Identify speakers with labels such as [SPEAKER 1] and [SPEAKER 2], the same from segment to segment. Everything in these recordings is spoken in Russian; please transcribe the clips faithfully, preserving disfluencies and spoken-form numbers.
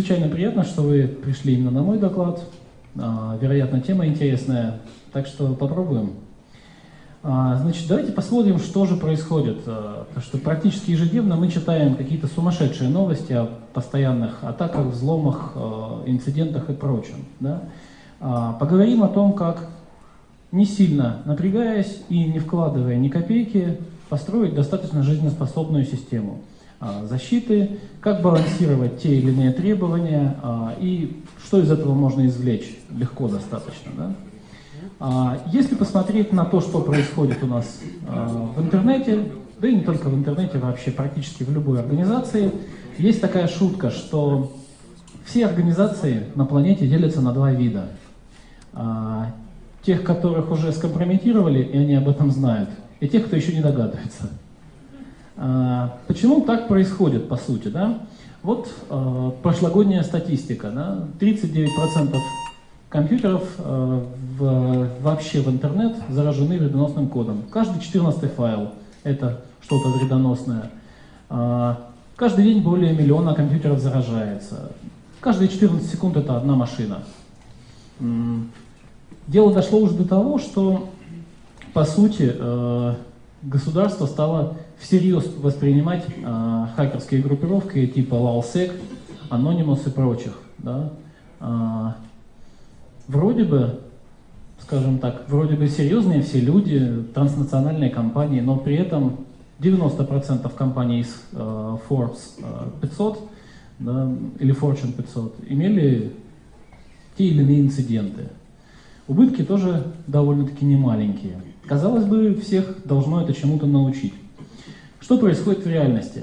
[SPEAKER 1] чрезвычайно приятно, что вы пришли именно на мой доклад. Вероятно, тема интересная, так что попробуем. Значит, давайте посмотрим, что же происходит. Потому что практически ежедневно мы читаем какие-то сумасшедшие новости о постоянных атаках, взломах, инцидентах и прочем. Да? Поговорим о том, как, не сильно напрягаясь и не вкладывая ни копейки, построить достаточно жизнеспособную систему защиты, как балансировать те или иные требования и что из этого можно извлечь легко достаточно. Да? Если посмотреть на то, что происходит у нас в интернете, да и не только в интернете, вообще практически в любой организации, есть такая шутка, что все организации на планете делятся на два вида. Тех, которых уже скомпрометировали, и они об этом знают, и тех, кто еще не догадывается. Почему так происходит, по сути? Да? Вот э, прошлогодняя статистика. Да? тридцать девять процентов компьютеров э, в, вообще в интернет заражены вредоносным кодом. Каждый четырнадцатый файл – это что-то вредоносное. Э, каждый день более миллиона компьютеров заражается. Каждые четырнадцать секунд – это одна машина. Дело дошло уже до того, что, по сути, э, государство стало всерьез воспринимать э, хакерские группировки типа LALSEC, Anonymous и прочих. Да? Э, вроде бы, скажем так, вроде бы серьезные все люди, транснациональные компании, но при этом девяносто процентов компаний из э, Forbes пятьсот, да, или Fortune пятьсот имели те или иные инциденты. Убытки тоже довольно-таки немаленькие. Казалось бы, всех должно это чему-то научить. Что происходит в реальности?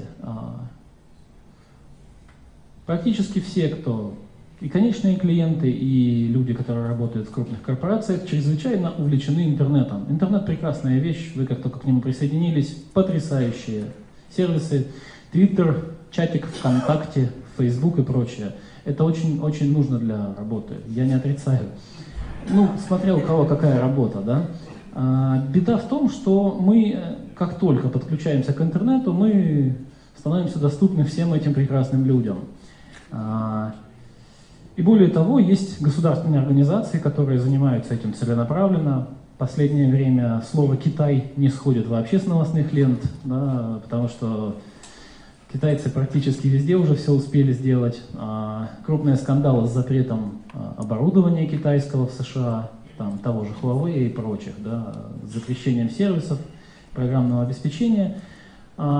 [SPEAKER 1] Практически все, кто и конечные клиенты, и люди, которые работают в крупных корпорациях, чрезвычайно увлечены интернетом. Интернет – прекрасная вещь, вы как только к нему присоединились, потрясающие сервисы, Twitter, чатик ВКонтакте, Facebook и прочее. Это очень-очень нужно для работы, я не отрицаю. Ну, смотря у кого какая работа, да. А, беда в том, что мы, как только подключаемся к интернету, мы становимся доступны всем этим прекрасным людям. А, и более того, есть государственные организации, которые занимаются этим целенаправленно. В последнее время слово «Китай» не сходит вообще с новостных лент, да, потому что китайцы практически везде уже все успели сделать. А, крупные скандалы с запретом а, оборудования китайского в США, там, того же Huawei и прочих, да, с запрещением сервисов, программного обеспечения. А,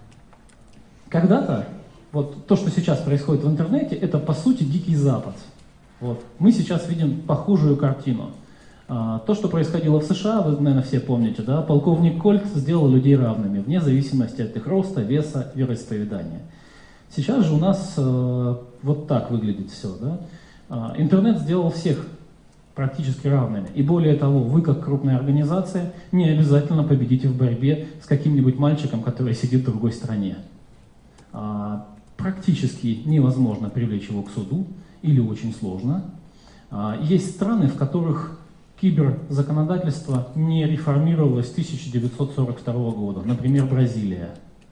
[SPEAKER 1] когда-то, вот то, что сейчас происходит в интернете, это по сути Дикий Запад. Вот. Мы сейчас видим похожую картину. А, то, что происходило в США, вы, наверное, все помните, да, полковник Кольт сделал людей равными, вне зависимости от их роста, веса, вероисповедания. Сейчас же у нас э, вот так выглядит все. Да? А, интернет сделал всех практически равными. И более того, вы, как крупная организация, не обязательно победите в борьбе с каким-нибудь мальчиком, который сидит в другой стране. А, практически невозможно привлечь его к суду, или очень сложно. А, есть страны, в которых киберзаконодательство не реформировалось с тысяча девятьсот сорок второго года, например, Бразилия.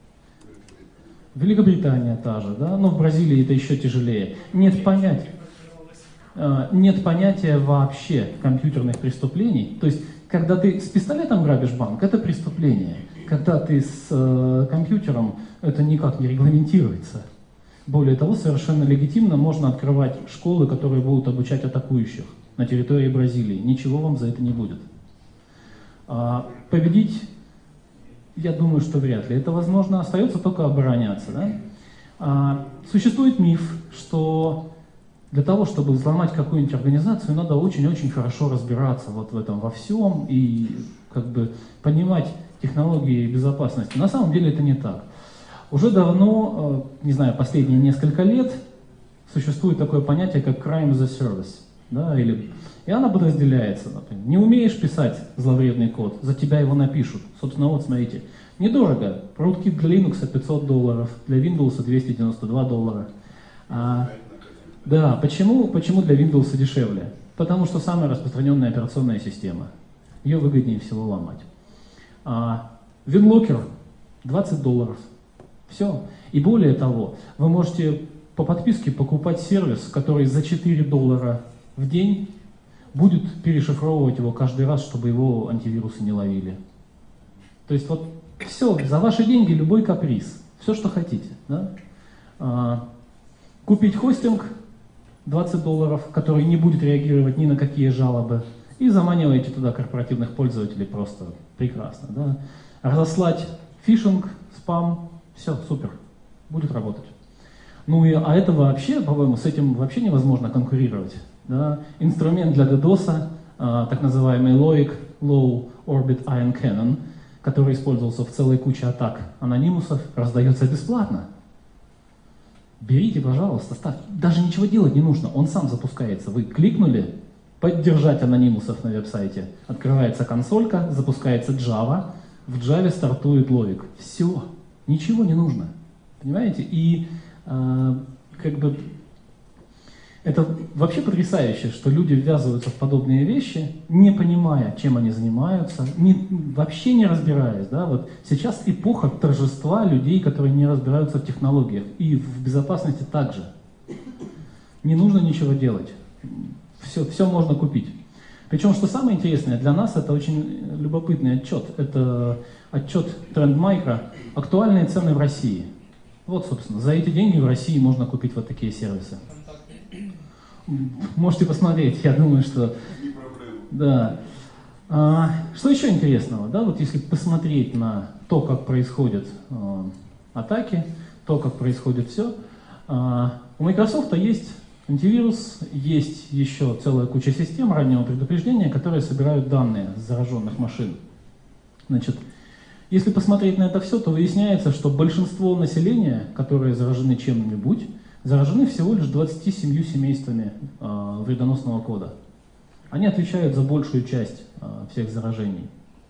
[SPEAKER 1] Великобритания та же, да? Но в Бразилии это еще тяжелее. Нет понятия, нет понятия вообще компьютерных преступлений. То есть, когда ты с пистолетом грабишь банк, это преступление. Когда ты с э, компьютером, это никак не регламентируется. Более того, совершенно легитимно можно открывать школы, которые будут обучать атакующих на территории Бразилии. Ничего вам за это не будет. А, победить, я думаю, что вряд ли это возможно. Остается только обороняться. Да? А, существует миф, что для того, чтобы взломать какую-нибудь организацию, надо очень-очень хорошо разбираться вот в этом во всем и как бы понимать технологии безопасности. На самом деле это не так. Уже давно, не знаю, последние несколько лет, существует такое понятие, как crime as a service. Да, или, и она подразделяется. Например. Не умеешь писать зловредный код, за тебя его напишут. Собственно, вот смотрите, недорого. Rootkit для Linux пятьсот долларов, для Windows двести девяносто два доллара. А, да, почему, почему для Windows дешевле? Потому что самая распространенная операционная система. Ее выгоднее всего ломать. А, WinLocker двадцать долларов. Все. И более того, вы можете по подписке покупать сервис, который за четыре доллара в день будет перешифровывать его каждый раз, чтобы его антивирусы не ловили. То есть вот все, за ваши деньги любой каприз, все, что хотите. Да? А, купить хостинг двадцать долларов, который не будет реагировать ни на какие жалобы, и заманиваете туда корпоративных пользователей просто прекрасно. Да? Разослать фишинг, спам, все, супер, будет работать. Ну и, а это вообще, по-моему, с этим вообще невозможно конкурировать. Да? Инструмент для DDoS, а, так называемый лоик, Low Orbit Ion Cannon, который использовался в целой куче атак анонимусов, раздается бесплатно. Берите, пожалуйста, ставьте. Даже ничего делать не нужно, он сам запускается. Вы кликнули «Поддержать анонимусов на веб-сайте», открывается консолька, запускается Java, в Java стартует лоик. Все, ничего не нужно. Понимаете? И э, как бы это вообще потрясающе, что люди ввязываются в подобные вещи, не понимая, чем они занимаются, не, вообще не разбираясь. Да? Вот сейчас эпоха торжества людей, которые не разбираются в технологиях. И в безопасности также. Не нужно ничего делать. Все, все можно купить. Причем, что самое интересное, для нас это очень любопытный отчет. Это отчет Trend Micro «Актуальные цены в России». Вот, собственно, за эти деньги в России можно купить вот такие сервисы. Можете посмотреть, я думаю, что... Да. А, что еще интересного? Да, вот если посмотреть на то, как происходят а, атаки, то, как происходит все, а, у Microsoft есть антивирус, есть еще целая куча систем раннего предупреждения, которые собирают данные с зараженных машин. Значит, если посмотреть на это все, то выясняется, что большинство населения, которые заражены чем-нибудь, заражены всего лишь двадцатью семью семействами э, вредоносного кода. Они отвечают за большую часть э, всех заражений.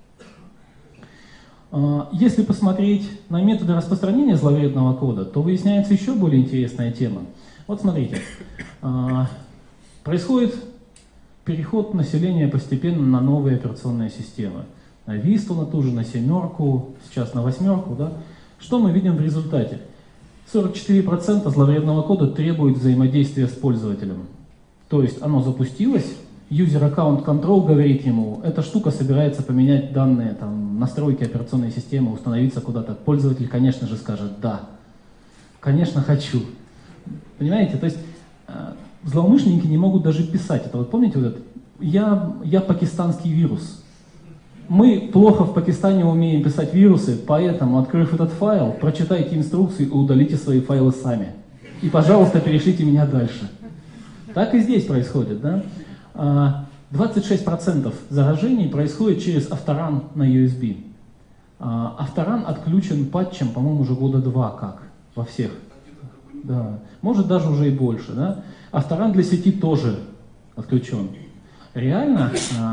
[SPEAKER 1] Э, если посмотреть на методы распространения зловредного кода, то выясняется еще более интересная тема. Вот смотрите, э, происходит переход населения постепенно на новые операционные системы. На Висту, на ту же, на семерку, сейчас на восьмерку. Да? Что мы видим в результате? сорок четыре процента зловредного кода требует взаимодействия с пользователем. То есть оно запустилось, user account control говорит ему, эта штука собирается поменять данные, там, настройки операционной системы, установиться куда-то. Пользователь, конечно же, скажет «да». Конечно, хочу. Понимаете? То есть э, злоумышленники не могут даже писать. Это вот помните вот это? Я, я пакистанский вирус. Мы плохо в Пакистане умеем писать вирусы, поэтому, открыв этот файл, прочитайте инструкции и удалите свои файлы сами. И, пожалуйста, перешлите меня дальше. Так и здесь происходит, да? двадцать шесть процентов заражений происходит через авторан на ю эс би. Авторан отключен патчем, по-моему, уже года два как, во всех. Да. Может, даже уже и больше, да? Авторан для сети тоже отключен. Реально...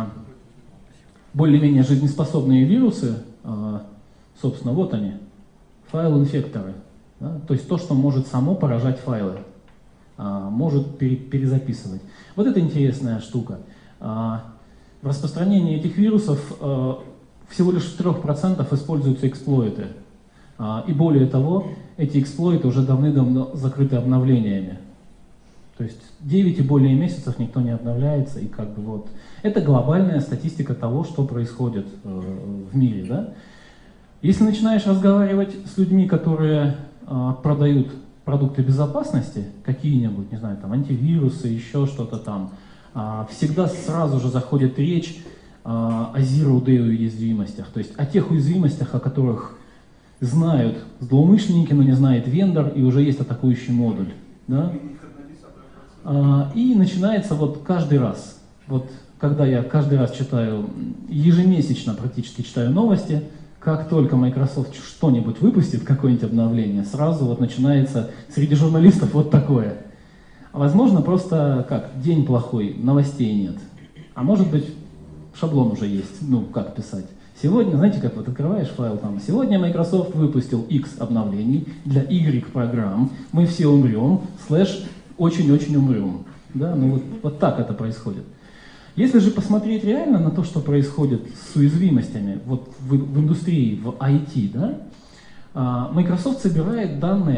[SPEAKER 1] более-менее жизнеспособные вирусы, собственно, вот они, файл-инфекторы. Да? То есть то, что может само поражать файлы, может перезаписывать. Вот это интересная штука. В распространении этих вирусов всего лишь в трех процентах используются эксплойты. И более того, эти эксплойты уже давным-давно закрыты обновлениями. То есть девять и более месяцев никто не обновляется, и как бы вот. Это глобальная статистика того, что происходит э, в мире, да? Если начинаешь разговаривать с людьми, которые э, продают продукты безопасности, какие-нибудь, не знаю, там антивирусы, еще что-то там, э, всегда сразу же заходит речь э, о Zero Day уязвимостях, то есть о тех уязвимостях, о которых знают злоумышленники, но не знает вендор, и уже есть атакующий модуль, да? И начинается вот каждый раз, вот когда я каждый раз читаю, ежемесячно практически читаю новости, как только Microsoft что-нибудь выпустит, какое-нибудь обновление, сразу вот начинается среди журналистов вот такое. Возможно, просто как, день плохой, новостей нет. А может быть, шаблон уже есть, ну, как писать. Сегодня, знаете, как вот открываешь файл там, сегодня Microsoft выпустил X обновлений для Y программ, мы все умрем, слэш, очень-очень умрем. Да? Ну вот, вот так это происходит. Если же посмотреть реально на то, что происходит с уязвимостями вот в, в индустрии, в ай ти, да, Microsoft собирает данные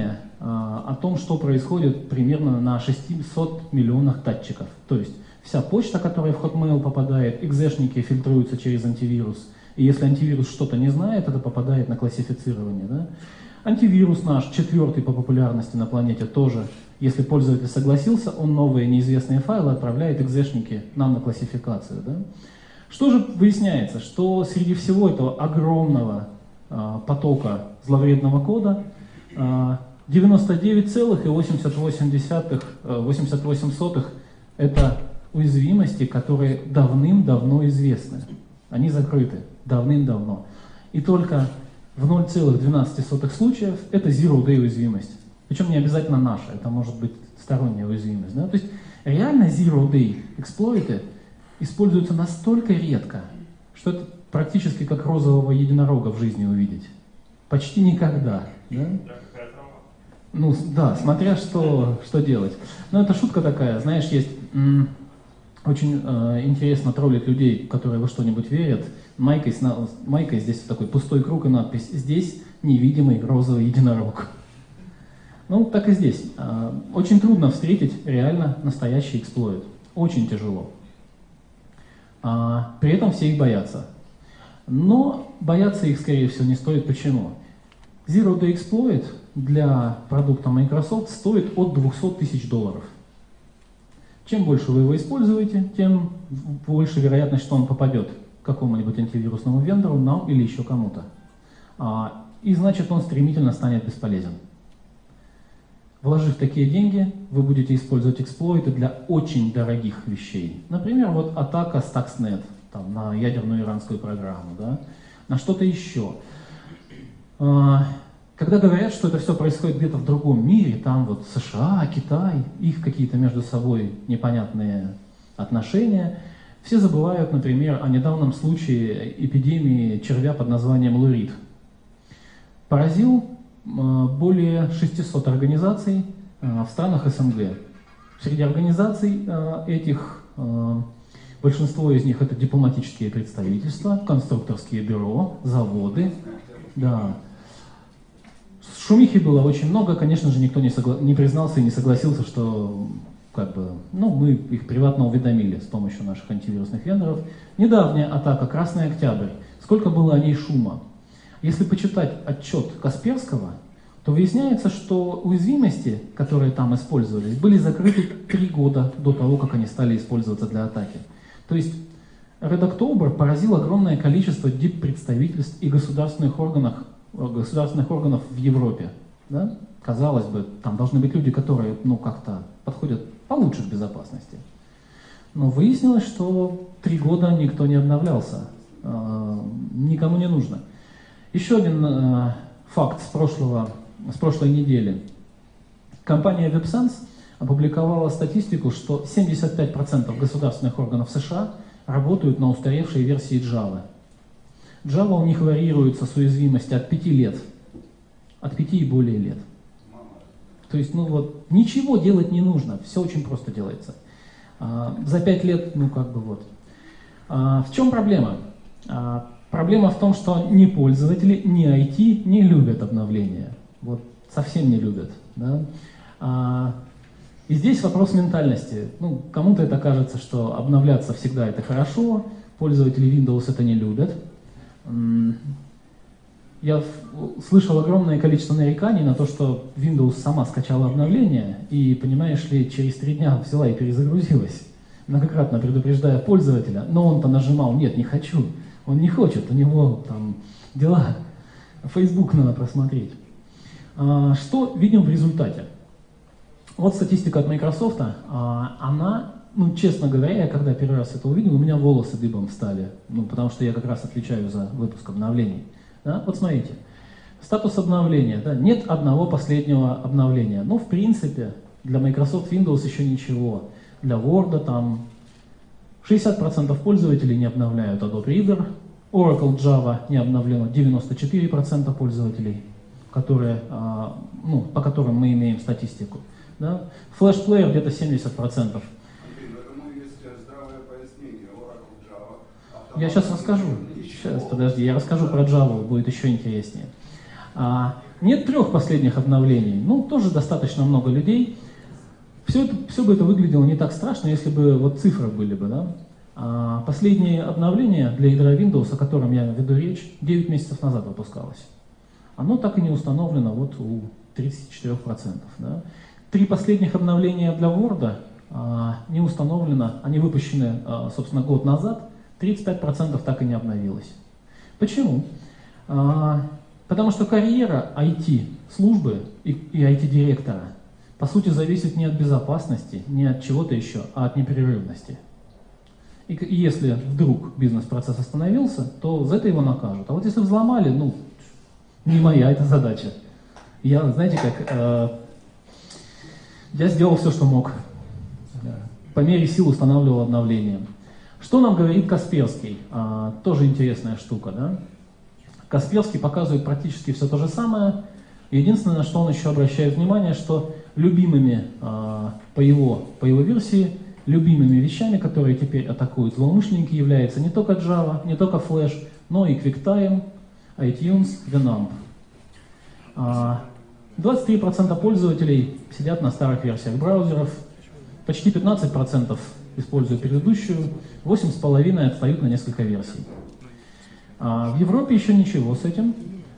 [SPEAKER 1] о том, что происходит примерно на шестисот миллионах датчиков. То есть вся почта, которая в Hotmail попадает, экзешники фильтруются через антивирус. И если антивирус что-то не знает, это попадает на классифицирование. Да? Антивирус наш, четвертый по популярности на планете, тоже, если пользователь согласился, он новые неизвестные файлы отправляет экзешники нам на классификацию. Да? Что же выясняется? Что среди всего этого огромного э, потока зловредного кода э, девяносто девять целых восемьдесят восемь сотых это уязвимости, которые давным-давно известны. Они закрыты давным-давно. И только в ноль целых двенадцать сотых случаев это zero-day уязвимость. Причем не обязательно наша, это может быть сторонняя уязвимость. Да? То есть реально zero-day эксплойты используются настолько редко, что это практически как розового единорога в жизни увидеть. Почти никогда. Да? Ну да, смотря что, что делать. Но это шутка такая, знаешь, есть м- очень э, интересно троллить людей, которые во что-нибудь верят. Майкой, майкой здесь такой пустой круг и надпись «Здесь невидимый розовый единорог». Ну, так и здесь. Э, очень трудно встретить реально настоящий эксплойт. Очень тяжело. А, при этом все их боятся. Но бояться их, скорее всего, не стоит. Почему? Zero Day Exploit для продукта Microsoft стоит от двухсот тысяч долларов. Чем больше вы его используете, тем больше вероятность, что он попадет к какому-нибудь антивирусному вендору, нам или еще кому-то. А, и значит, он стремительно станет бесполезен. Вложив такие деньги, вы будете использовать эксплойты для очень дорогих вещей. Например, вот атака Stuxnet там, на ядерную иранскую программу, да? На что-то еще. Когда говорят, что это все происходит где-то в другом мире, там вот США, Китай, их какие-то между собой непонятные отношения, все забывают, например, о недавнем случае эпидемии червя под названием лурид. Поразил более шестисот организаций в странах СНГ. Среди организаций этих большинство из них это дипломатические представительства, конструкторские бюро, заводы. Да. Шумихи было очень много, конечно же, никто не, согла... не признался и не согласился, что как бы, ну, мы их приватно уведомили с помощью наших антивирусных вендоров. Недавняя атака «Красный Октябрь». Сколько было о ней шума? Если почитать отчет Касперского, то выясняется, что уязвимости, которые там использовались, были закрыты три года до того, как они стали использоваться для атаки. То есть Red October поразил огромное количество диппредставительств и государственных органов, государственных органов в Европе. Да? Казалось бы, там должны быть люди, которые ну, как-то подходят получше к безопасности. Но выяснилось, что три года никто не обновлялся. Э, никому не нужно. Еще один э, факт с, прошлого, с прошлой недели. Компания WebSense опубликовала статистику, что семьдесят пять процентов государственных органов США работают на устаревшей версии Java. Java у них варьируется с уязвимости от пяти лет, от пяти и более лет. То есть, ну вот, ничего делать не нужно, все очень просто делается. А, за пять лет, ну как бы вот. А, в чем проблема? А, проблема в том, что ни пользователи, ни ай ти не любят обновления. Вот, совсем не любят. Да? А, и здесь вопрос ментальности. Ну, кому-то это кажется, что обновляться всегда это хорошо, пользователи Windows это не любят. Я слышал огромное количество нареканий на то, что Windows сама скачала обновление и, понимаешь ли, через три дня взяла и перезагрузилась, многократно предупреждая пользователя, но он-то нажимал «нет, не хочу», он не хочет, у него там дела, Facebook надо просмотреть. А, что видим в результате? Вот статистика от Microsoft, а, она, ну, честно говоря, я когда первый раз это увидел, у меня волосы дыбом встали, ну, потому что я как раз отвечаю за выпуск обновлений. Да? Вот смотрите, статус обновления. Да? Нет одного последнего обновления. Ну, в принципе, для Microsoft Windows еще ничего. Для Word там шестьдесят процентов пользователей не обновляют Adobe Reader. Oracle Java не обновлено девяносто четыре процента пользователей, которые, а, ну, по которым мы имеем статистику. Да? Flash Player где-то семьдесят процентов. Я сейчас расскажу. Сейчас, подожди, я расскажу про Java, будет еще интереснее. А, нет трех последних обновлений. Ну, тоже достаточно много людей. Все, это, все бы это выглядело не так страшно, если бы вот цифры были бы, да? А последнее обновление для ядра Windows, о котором я веду речь, девять месяцев назад выпускалось. Оно так и не установлено вот у тридцати четырёх процентов. Да? Три последних обновления для Word а, не установлено, они выпущены, а, собственно, год назад, тридцать пять процентов так и не обновилось. Почему? А, потому что карьера ай ти-службы и, и ай ти-директора, по сути, зависит не от безопасности, не от чего-то еще, а от непрерывности. И, и если вдруг бизнес-процесс остановился, то за это его накажут. А вот если взломали, ну, не моя эта задача. Я, знаете, как, э, я сделал все, что мог. По мере сил устанавливал обновления. Что нам говорит Касперский? А, тоже интересная штука, да? Касперский показывает практически все то же самое. Единственное, на что он еще обращает внимание, что любимыми а, по, его, по его версии, любимыми вещами, которые теперь атакуют злоумышленники, являются не только Java, не только Flash, но и QuickTime, iTunes, Winamp. двадцать три процента пользователей сидят на старых версиях браузеров, почти пятнадцать процентов используют предыдущую, восемь с половиной процентов отстают на несколько версий. В Европе еще ничего с этим,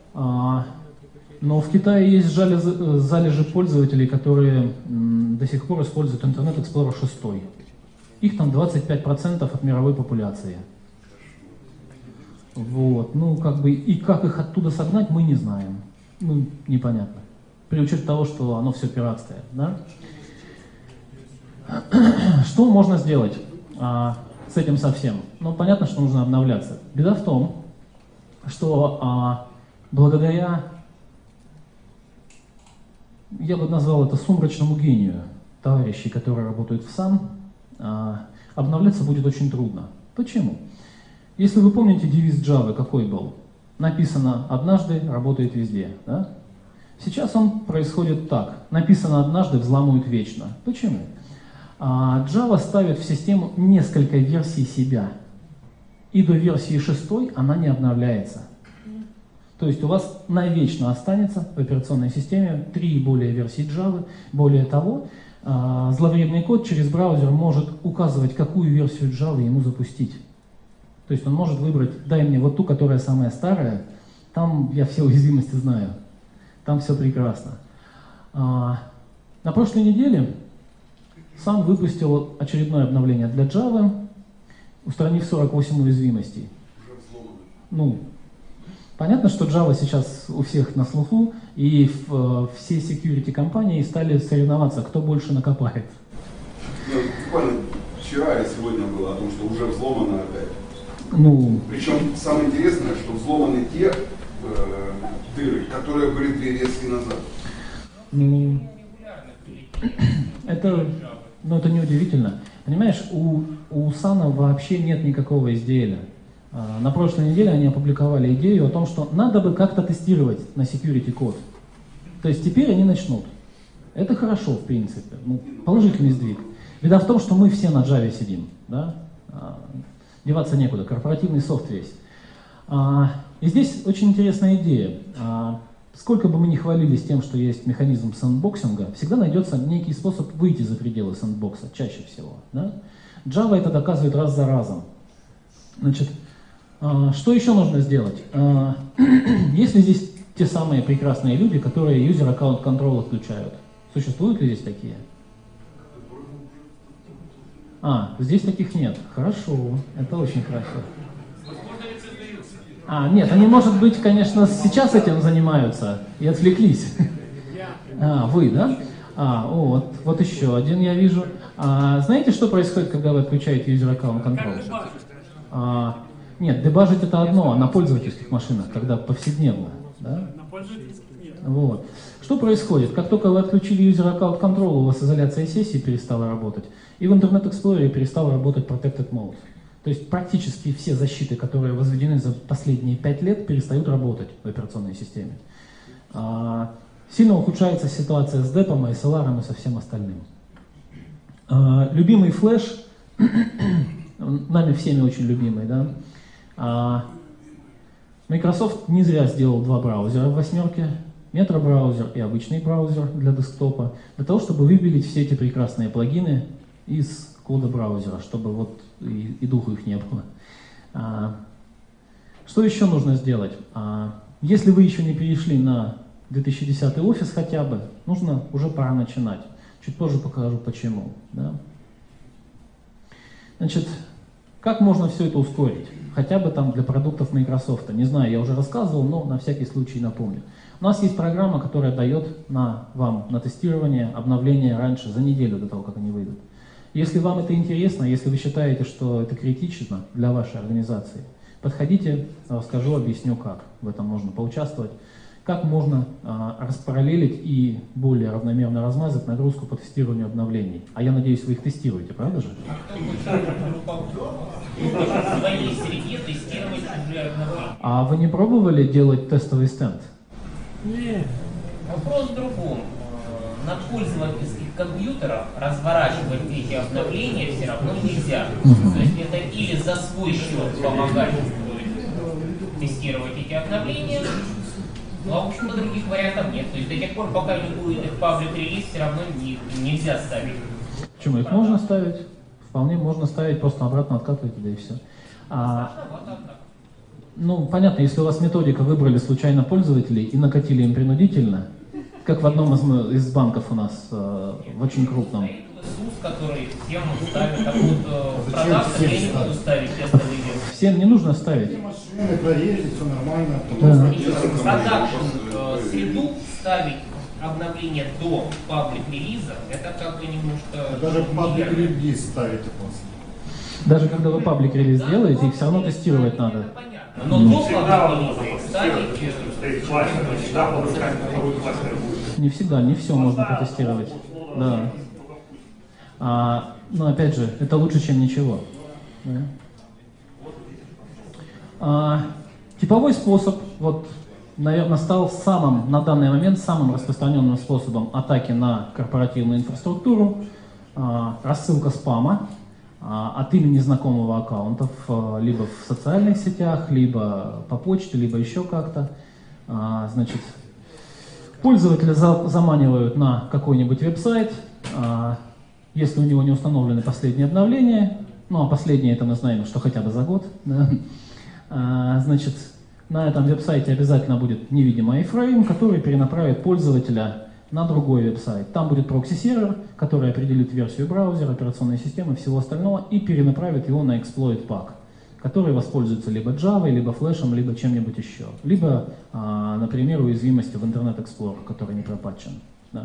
[SPEAKER 1] но в Китае есть залежи пользователей, которые до сих пор используют Internet Explorer шесть. Их там двадцать пять процентов от мировой популяции. Вот, ну как бы, и как их оттуда согнать, мы не знаем. Ну, непонятно. При учете того, что оно все пиратское, да? Что можно сделать а, с этим совсем? Ну, понятно, что нужно обновляться. Беда в том, что а, благодаря, я бы назвал это сумрачному гению товарищей, которые работают в САН, а, обновляться будет очень трудно. Почему? Если вы помните девиз Java, какой был? Написано однажды, работает везде. Да? Сейчас он происходит так. Написано однажды, взламывают вечно. Почему? А, Java ставит в систему несколько версий себя. И до версии шестой она не обновляется. То есть у вас навечно останется в операционной системе три и более версий Java. Более того, а, зловредный код через браузер может указывать, какую версию Java ему запустить. То есть он может выбрать, дай мне вот ту, которая самая старая, там я все уязвимости знаю, там все прекрасно. А, на прошлой неделе сам выпустил очередное обновление для Java, устранив сорок восемь уязвимостей. Ну, понятно, что Java сейчас у всех на слуху, и в, все security компании стали соревноваться, кто больше накопает.
[SPEAKER 2] Ну, буквально вчера или сегодня было о том, что уже взломано опять.
[SPEAKER 1] Ну,
[SPEAKER 2] Причем самое интересное, что взломаны те э, дыры, которые были две версии назад.
[SPEAKER 1] Ну, это, ну, это неудивительно. Понимаешь, у, у САНа вообще нет никакого эс ди эл. А, на прошлой неделе они опубликовали идею о том, что надо бы как-то тестировать на security код. То есть теперь они начнут. Это хорошо, в принципе. Ну, положительный сдвиг. Беда в том, что мы все на Java сидим. Да? Деваться некуда, корпоративный софт весь. А, и здесь очень интересная идея. А, сколько бы мы ни хвалились тем, что есть механизм сэндбоксинга, всегда найдется некий способ выйти за пределы сэндбокса, чаще всего. Да? Java это доказывает раз за разом. Значит, а, что еще нужно сделать? А, есть ли здесь те самые прекрасные люди, которые user account control отключают? Существуют ли здесь такие? А, здесь таких нет. Хорошо, это очень хорошо. А, нет, они, может быть, конечно, сейчас этим занимаются и отвлеклись. А, вы, да? А, о, вот, вот еще один я вижу. А, знаете, что происходит, когда вы отключаете user account control? А, нет, дебажить это одно, а на пользовательских машинах, когда повседневно. Да?
[SPEAKER 3] На пользовательских нет.
[SPEAKER 1] Вот. Что происходит? Как только вы отключили user account control, у вас изоляция сессии перестала работать, и в Internet Explorer перестал работать Protected Mode. То есть практически все защиты, которые возведены за последние пять лет, перестают работать в операционной системе. А, сильно ухудшается ситуация с депом, эс эл ар и со всем остальным. А, любимый флеш, нами всеми очень любимый, да? А, Microsoft не зря сделал два браузера в восьмерке, Metro браузер и обычный браузер для десктопа, для того, чтобы выбелить все эти прекрасные плагины из кода браузера, чтобы вот и, и духу их не было. А, что еще нужно сделать? А, если вы еще не перешли на две тысячи десятый офис хотя бы, нужно уже пора начинать. Чуть позже покажу почему. Да? Значит, как можно все это ускорить? Хотя бы там для продуктов Microsoft. Не знаю, я уже рассказывал, но на всякий случай напомню. У нас есть программа, которая дает на, вам на тестирование обновления раньше, за неделю до того, как они выйдут. Если вам это интересно, если вы считаете, что это критично для вашей организации, подходите, расскажу, объясню, как в этом можно поучаствовать. Как можно а, распараллелить и более равномерно размазать нагрузку по тестированию обновлений. А я надеюсь, вы их тестируете, правда же? А вы не пробовали делать тестовый стенд?
[SPEAKER 3] Нет. Вопрос в другом. На пользовательских компьютерах разворачивать эти обновления все равно нельзя. Uh-huh. То есть это или за свой счет помогать тестировать эти обновления, ну, а в общем-то других вариантов нет. То есть до тех пор, пока не будет их паблик-релиз, все равно не, нельзя ставить.
[SPEAKER 1] Почему? Их можно ставить. Вполне можно ставить, просто обратно откатываете, да и все. А, ну, понятно, если у вас методика выбрали случайно пользователей и накатили им принудительно, как в одном из, из банков у нас, э, в очень крупном.
[SPEAKER 3] Который всем ставит, так вот в продажах я не буду ставить тестовые версии.
[SPEAKER 1] Всем не нужно ставить.
[SPEAKER 4] Машины проверили, все нормально.
[SPEAKER 1] Да.
[SPEAKER 3] В продакшн среду ставить обновление до паблик-релиза, это как бы немножко...
[SPEAKER 4] Даже паблик-релиз ставите после.
[SPEAKER 1] Даже когда вы паблик-релиз делаете, их все равно тестировать надо.
[SPEAKER 3] Это понятно. Но до паблик-релиза ставить...
[SPEAKER 1] Не всегда, не все можно протестировать. Да. А, но опять же, это лучше, чем ничего. Да. А, типовой способ, вот, наверное, стал самым, на данный момент, самым распространенным способом атаки на корпоративную инфраструктуру. А, рассылка спама а, от имени знакомого аккаунтов, а, либо в социальных сетях, либо по почте, либо еще как-то. А, значит, пользователя за, заманивают на какой-нибудь веб-сайт. А, Если у него не установлены последние обновления, ну а последние это мы знаем, что хотя бы за год, да, а, значит, на этом веб-сайте обязательно будет невидимый iframe, который перенаправит пользователя на другой веб-сайт. Там будет прокси-сервер, который определит версию браузера, операционной системы, всего остального и перенаправит его на exploit pack, который воспользуется либо Java, либо флешем, либо чем-нибудь еще. Либо, а, например, уязвимостью в Internet Explorer, который не пропатчен. Да.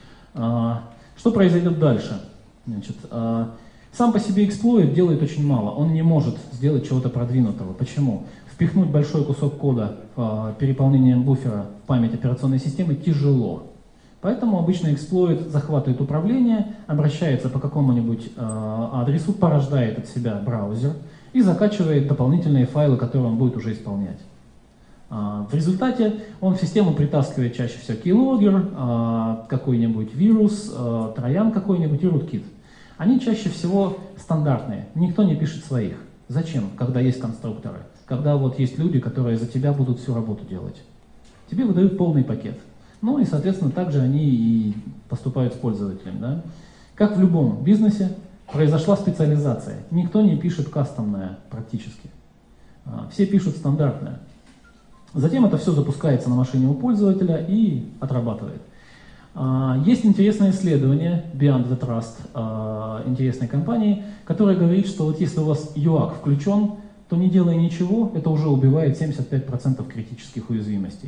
[SPEAKER 1] А, что произойдет дальше? Значит, э, сам по себе эксплойт делает очень мало, он не может сделать чего-то продвинутого. Почему? Впихнуть большой кусок кода э, переполнением буфера в память операционной системы тяжело. Поэтому обычно эксплойт захватывает управление, обращается по какому-нибудь э, адресу, порождает от себя браузер и закачивает дополнительные файлы, которые он будет уже исполнять. Э, в результате он в систему притаскивает чаще всего keylogger, э, какой-нибудь вирус, э, троян какой-нибудь и rootkit. Они чаще всего стандартные, никто не пишет своих. Зачем, когда есть конструкторы? Когда вот есть люди, которые за тебя будут всю работу делать. Тебе выдают полный пакет. Ну и, соответственно, также они и поступают с пользователем. Да? Как в любом бизнесе, произошла специализация. Никто не пишет кастомное практически. Все пишут стандартное. Затем это все запускается на машине у пользователя и отрабатывает. Есть интересное исследование Beyond the Trust интересной компании, которое говорит, что вот если у вас ю эй включен, то не делая ничего, это уже убивает семьдесят пять процентов критических уязвимостей.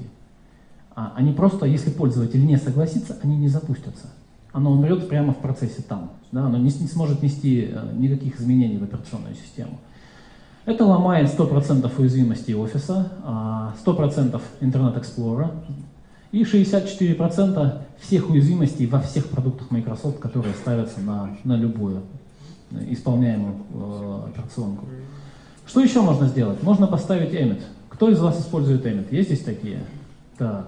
[SPEAKER 1] Они просто, если пользователь не согласится, они не запустятся. Оно умрет прямо в процессе там. Да? Оно не, не сможет нести никаких изменений в операционную систему. Это ломает сто процентов уязвимостей офиса, сто процентов Internet Explorer и шестьдесят четыре процента всех уязвимостей во всех продуктах Microsoft, которые ставятся на, на любую исполняемую э, операционку. Что еще можно сделать? Можно поставить эмит. Кто из вас использует эмит? Есть здесь такие? Так,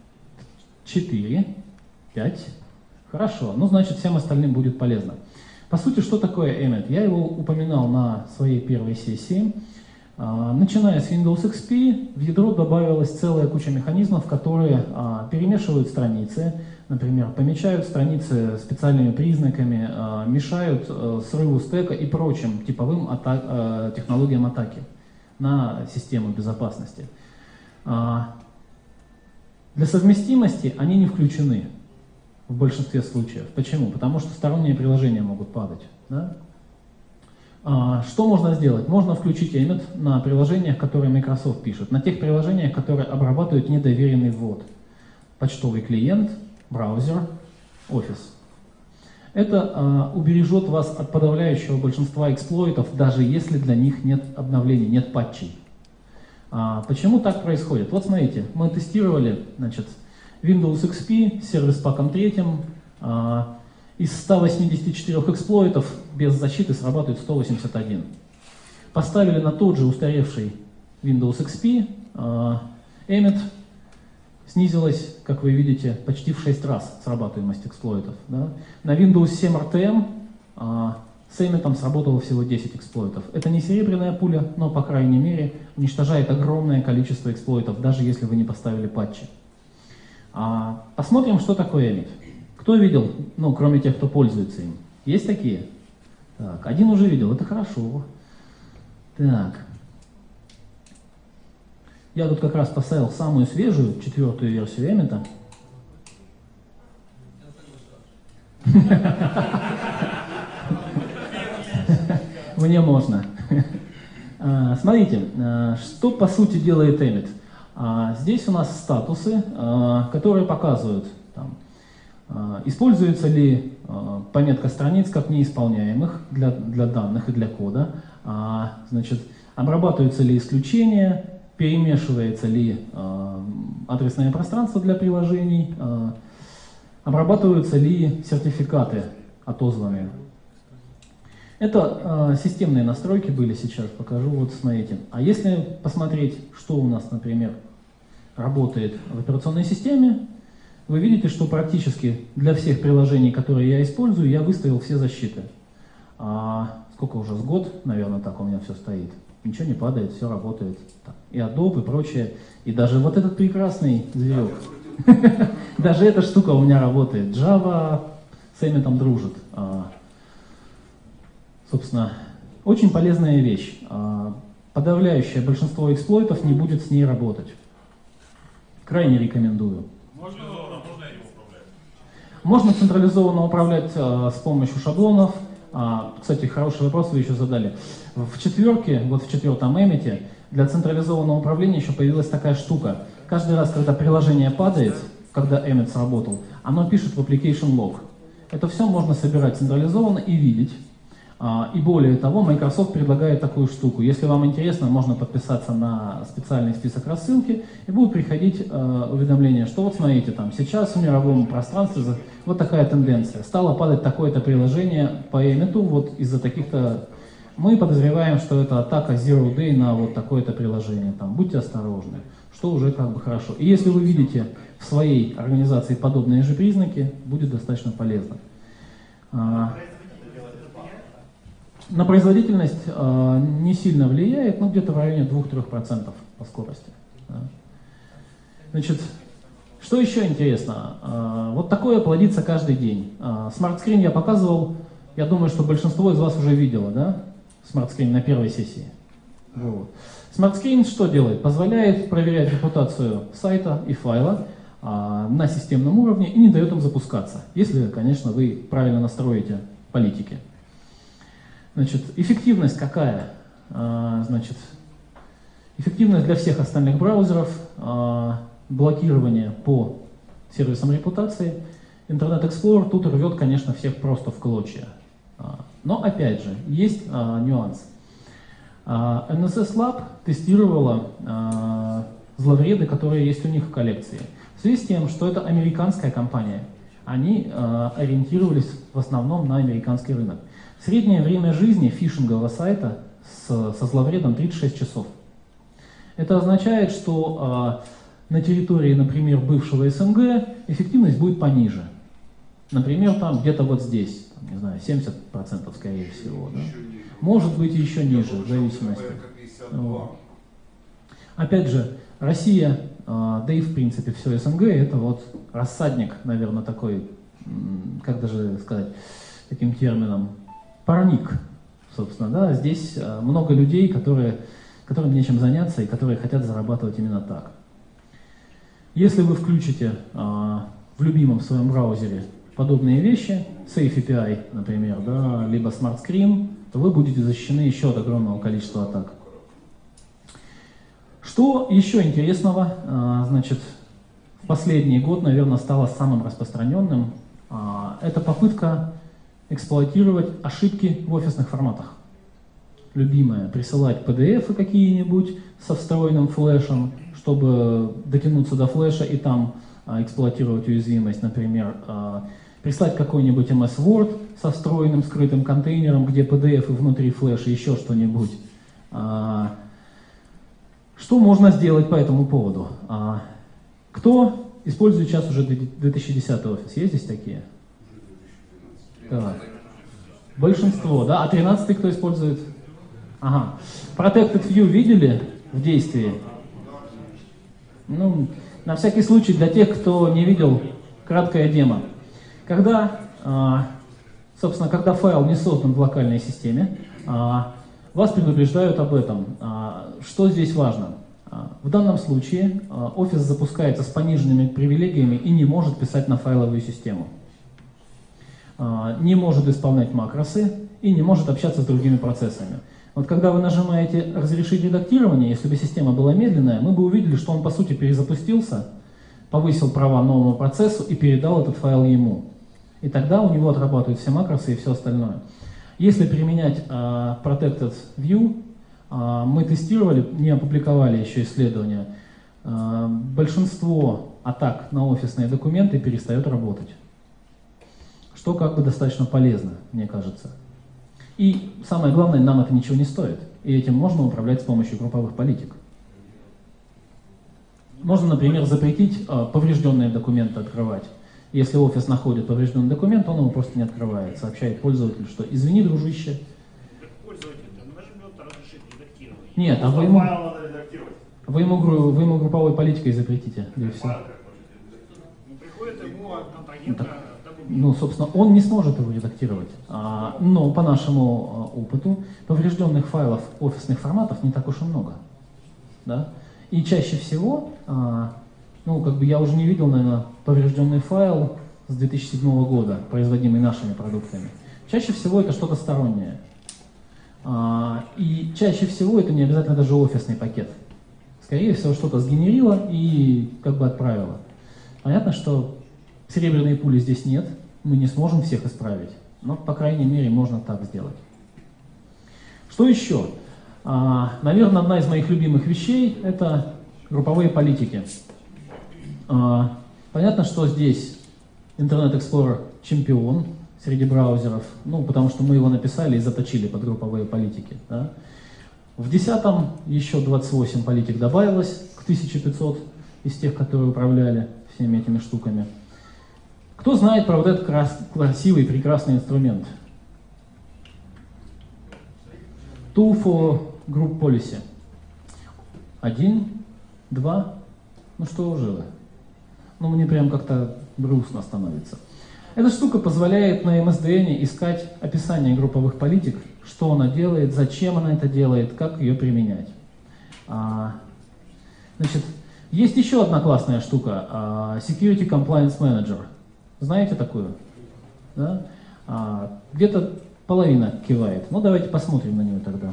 [SPEAKER 1] четыре, пять. Хорошо, ну значит всем остальным будет полезно. По сути, что такое эмит? Я его упоминал на своей первой сессии. А, начиная с Windows икс пи, в ядро добавилась целая куча механизмов, которые а, перемешивают страницы, например, помечают страницы специальными признаками, а, мешают а, срыву стека и прочим типовым ата- а, технологиям атаки на систему безопасности. А, для совместимости они не включены в большинстве случаев. Почему? Потому что сторонние приложения могут падать. Да? А, что можно сделать? Можно включить эмит на приложениях, которые Microsoft пишет, на тех приложениях, которые обрабатывают недоверенный ввод. Почтовый клиент, браузер, офис. Это а, убережет вас от подавляющего большинства эксплойтов, даже если для них нет обновлений, нет патчей. А, почему так происходит? Вот смотрите, мы тестировали, значит, Windows икс пи с сервис-паком третьим. А, из ста восьмидесяти четырёх эксплойтов без защиты срабатывает сто восемьдесят один. Поставили на тот же устаревший Windows икс пи, а, эмит, снизилась, как вы видите, почти в шесть раз срабатываемость эксплойтов. Да? На Windows семь эр ти эм а, с эмитом сработало всего десять эксплойтов. Это не серебряная пуля, но, по крайней мере, уничтожает огромное количество эксплойтов, даже если вы не поставили патчи. А, посмотрим, что такое эмит. Кто видел, ну, кроме тех, кто пользуется им? Есть такие? Так, один уже видел, это хорошо. Так. Я тут как раз поставил самую свежую, четвертую версию эмита. Мне можно. Смотрите, что по сути делает эмит. Здесь у нас статусы, которые показывают, там, используется ли пометка страниц как неисполняемых для, для данных и для кода, значит, обрабатываются ли исключения, перемешивается ли адресное пространство для приложений, обрабатываются ли сертификаты отозванные. Это э, системные настройки были сейчас, покажу, вот смотрите. А если посмотреть, что у нас, например, работает в операционной системе, вы видите, что практически для всех приложений, которые я использую, я выставил все защиты. А, сколько уже, с год, наверное, так у меня все стоит. Ничего не падает, все работает. И Adobe, и прочее. И даже вот этот прекрасный зверек. Даже эта штука у меня работает. Java с эмитом дружит. Собственно, очень полезная вещь. Подавляющее большинство эксплойтов не будет с ней работать. Крайне рекомендую.
[SPEAKER 5] Можно, можно этим управлять?
[SPEAKER 1] Можно централизованно управлять а, с помощью шаблонов. А, кстати, хороший вопрос вы еще задали. В четверке, вот в четвертом эмите, для централизованного управления еще появилась такая штука. Каждый раз, когда приложение падает, когда эмит сработал, оно пишет в application log. Это все можно собирать централизованно и видеть. И более того, Microsoft предлагает такую штуку. Если вам интересно, можно подписаться на специальный список рассылки, и будут приходить э, уведомления, что вот смотрите, там сейчас в мировом пространстве вот такая тенденция. Стало падать такое-то приложение по эмиту вот из-за таких-то... Мы подозреваем, что это атака Zero Day на вот такое-то приложение. Там, будьте осторожны, что уже как бы хорошо. И если вы видите в своей организации подобные же признаки, будет достаточно полезно. На производительность э, не сильно влияет, но где-то в районе двух-трёх процентов по скорости. Да. Значит, что еще интересно? Э, вот такое плодится каждый день. Э, смарт-скрин я показывал, я думаю, что большинство из вас уже видело, да? Смарт-скрин на первой сессии. Вот. Смарт-скрин что делает? Позволяет проверять репутацию сайта и файла э, на системном уровне и не дает им запускаться, если, конечно, вы правильно настроите политики. Значит, эффективность какая? А, значит, эффективность для всех остальных браузеров, а, блокирование по сервисам репутации. Internet Explorer тут рвет, конечно, всех просто в клочья. А, но, опять же, есть а, нюанс. А, эн эс эс Lab тестировала а, зловреды, которые есть у них в коллекции. В связи с тем, что это американская компания, они а, ориентировались в основном на американский рынок. Среднее время жизни фишингового сайта с, со зловредом тридцать шесть часов. Это означает, что э, на территории, например, бывшего эс эн гэ эффективность будет пониже. Например, там где-то вот здесь, там, не знаю, семьдесят процентов скорее всего. Да? Может быть еще ниже, в зависимости.
[SPEAKER 2] пятьдесят два.
[SPEAKER 1] Опять же, Россия, да и в принципе все СНГ, это вот рассадник, наверное, такой, как даже сказать таким термином, парник, собственно, да, здесь много людей, которые, которым нечем заняться и которые хотят зарабатывать именно так. Если вы включите в любимом своем браузере подобные вещи, Safe эй пи ай, например, да, либо Smart Screen, то вы будете защищены еще от огромного количества атак. Что еще интересного, значит, в последний год, наверное, стало самым распространенным, это попытка эксплуатировать ошибки в офисных форматах. Любимое, присылать пи ди эф какие-нибудь со встроенным флешем, чтобы дотянуться до флеша и там эксплуатировать уязвимость, например, прислать какой-нибудь эм эс Word со встроенным скрытым контейнером, где пи ди эф внутри флеша, еще что-нибудь. Что можно сделать по этому поводу? Кто использует сейчас уже две тысячи десятый офис? Есть здесь такие? Так. Большинство, да? А тринадцатый кто использует? Ага. Protected View видели в действии? Ну, на всякий случай, для тех, кто не видел, краткая демо. Когда, собственно, когда файл не создан в локальной системе, вас предупреждают об этом. Что здесь важно? В данном случае офис запускается с пониженными привилегиями и не может писать на файловую систему. Не может исполнять макросы и не может общаться с другими процессами. Вот когда вы нажимаете «Разрешить редактирование», если бы система была медленная, мы бы увидели, что он по сути перезапустился, повысил права новому процессу и передал этот файл ему. И тогда у него отрабатывают все макросы и все остальное. Если применять uh, Protected View, uh, мы тестировали, не опубликовали еще исследования, uh, большинство атак на офисные документы перестает работать. Что как бы достаточно полезно, мне кажется. И самое главное, нам это ничего не стоит. И этим можно управлять с помощью групповых политик. Можно, например, запретить uh, поврежденные документы открывать. Если офис находит поврежденный документ, он его просто не открывает, сообщает пользователю, что «извини, дружище».
[SPEAKER 5] Пользователь нажмет «Разрешить редактировать».
[SPEAKER 1] Нет, а вы ему, вы ему, вы ему групповой политикой запретите, да и все.
[SPEAKER 5] Ну, приходит ему от контрагента документ.
[SPEAKER 1] Ну, собственно, он не сможет его редактировать. А, но по нашему а, опыту поврежденных файлов офисных форматов не так уж и много. Да? И чаще всего... А, Ну, как бы я уже не видел, наверное, поврежденный файл с две тысячи седьмого года, производимый нашими продуктами. Чаще всего это что-то стороннее. И чаще всего это не обязательно даже офисный пакет. Скорее всего, что-то сгенерило и как бы отправило. Понятно, что серебряной пули здесь нет, мы не сможем всех исправить, но, по крайней мере, можно так сделать. Что еще? Наверное, одна из моих любимых вещей – это групповые политики. Понятно, что здесь Internet Explorer чемпион среди браузеров, ну, потому что мы его написали и заточили под групповые политики. Да? В десятом еще двадцать восемь политик добавилось к тысяче пятьсот из тех, которые управляли всеми этими штуками. Кто знает про вот этот красивый, прекрасный инструмент? Tool for Group Policy. Один, два, ну что уже вы? Ну, мне прям как-то грустно становится. Эта штука позволяет на эм эс ди эн искать описание групповых политик, что она делает, зачем она это делает, как ее применять. А, значит, есть еще одна классная штука, а, Security Compliance Manager. Знаете такую? Да? А, где-то половина кивает. Ну, давайте посмотрим на нее тогда.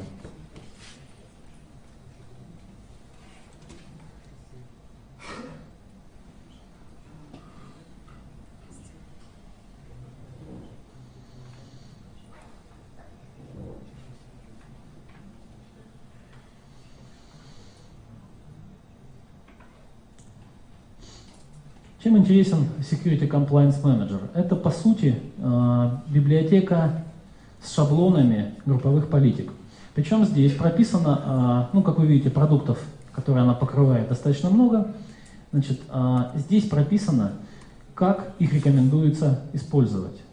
[SPEAKER 1] Чем интересен Security Compliance Manager? Это, по сути, библиотека с шаблонами групповых политик. Причем здесь прописано, ну, как вы видите, продуктов, которые она покрывает, достаточно много. Значит, здесь прописано, как их рекомендуется использовать.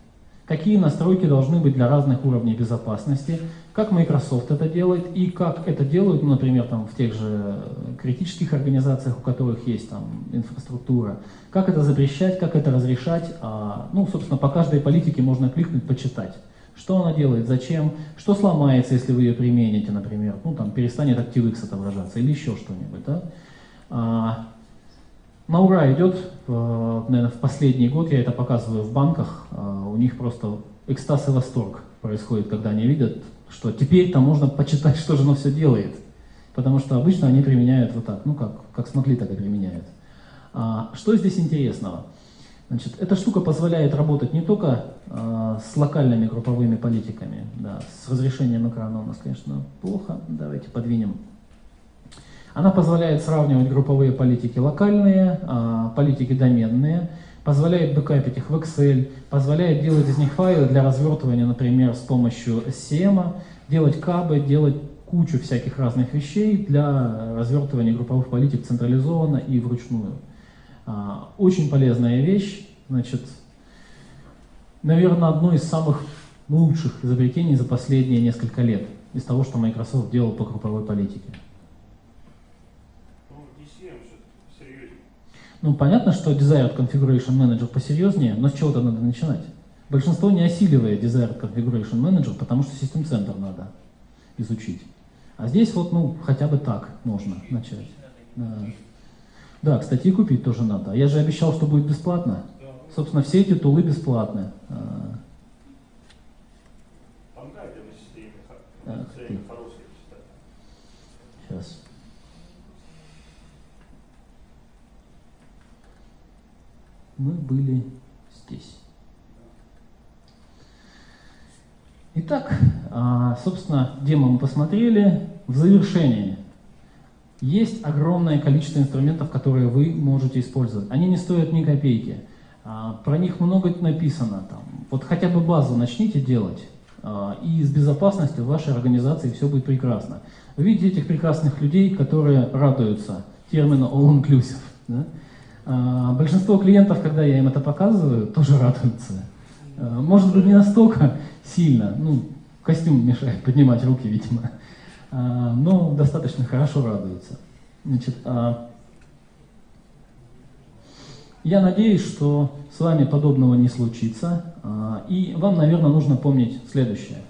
[SPEAKER 1] какие настройки должны быть для разных уровней безопасности, как Microsoft это делает и как это делают, ну, например, там, в тех же критических организациях, у которых есть там инфраструктура, как это запрещать, как это разрешать. А, ну, собственно, по каждой политике можно кликнуть, почитать. Что она делает, зачем, что сломается, если вы ее примените, например, ну, там, перестанет ActiveX отображаться или еще что-нибудь, да? А, на ура идет, наверное, в последний год, я это показываю в банках, у них просто экстаз и восторг происходит, когда они видят, что теперь-то можно почитать, что же оно все делает. Потому что обычно они применяют вот так, ну как, как смогли, так и применяют. А, что здесь интересного? Значит, эта штука позволяет работать не только а, с локальными групповыми политиками, да, с разрешением экрана у нас, конечно, плохо, давайте подвинем. Она позволяет сравнивать групповые политики локальные, а, политики доменные, позволяет бэкапить их в Excel, позволяет делать из них файлы для развертывания, например, с помощью эс си эм, делать кабы, делать кучу всяких разных вещей для развертывания групповых политик централизованно и вручную. А, очень полезная вещь, значит, наверное, одно из самых лучших изобретений за последние несколько лет из того, что Microsoft делал по групповой политике. Ну, понятно, что Desired Configuration Manager посерьезнее, но с чего-то надо начинать. Большинство не осиливает Desired Configuration Manager, потому что System Center надо изучить. А здесь вот, ну, хотя бы так можно начать. Да, да, кстати, и купить тоже надо. Я же обещал, что будет бесплатно. Собственно, все эти тулы бесплатны. Сейчас. Мы были здесь. Итак, собственно, демо мы посмотрели. В завершении. Есть огромное количество инструментов, которые вы можете использовать. Они не стоят ни копейки. Про них много написано. Там. Вот хотя бы базу начните делать, и с безопасностью в вашей организации все будет прекрасно. Вы видите этих прекрасных людей, которые радуются термину all-inclusive. Да? Большинство клиентов, когда я им это показываю, тоже радуются. Может быть, не настолько сильно, ну, костюм мешает поднимать руки, видимо, но достаточно хорошо радуются. Значит, я надеюсь, что с вами подобного не случится, и вам, наверное, нужно помнить следующее.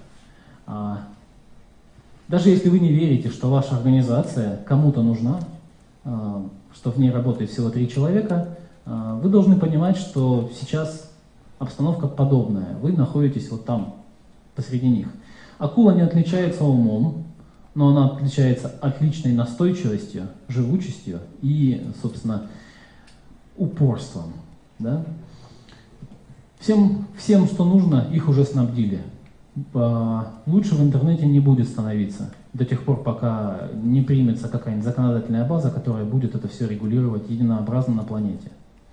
[SPEAKER 1] Даже если вы не верите, что ваша организация кому-то нужна, что в ней работает всего три человека, вы должны понимать, что сейчас обстановка подобная. Вы находитесь вот там, посреди них. Акула не отличается умом, но она отличается отличной настойчивостью, живучестью и, собственно, упорством. Да? Всем, всем, что нужно, их уже снабдили. Лучше в интернете не будет становиться до тех пор, пока не примется какая-нибудь законодательная база, которая будет это все регулировать единообразно на планете.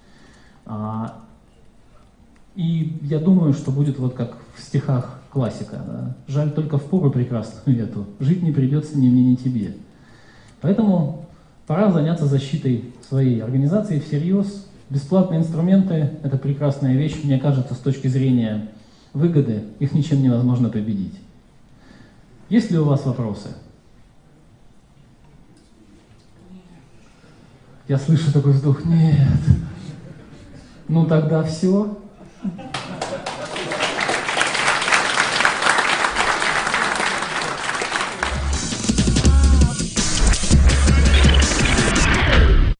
[SPEAKER 1] И я думаю, что будет вот как в стихах классика. Да? Жаль, только впору прекрасную эту. Жить не придется ни мне, ни тебе. Поэтому пора заняться защитой своей организации всерьез. Бесплатные инструменты – это прекрасная вещь. Мне кажется, с точки зрения выгоды, их ничем невозможно победить. Есть ли у вас вопросы? Я слышу такой вздох. Нет. Ну тогда все.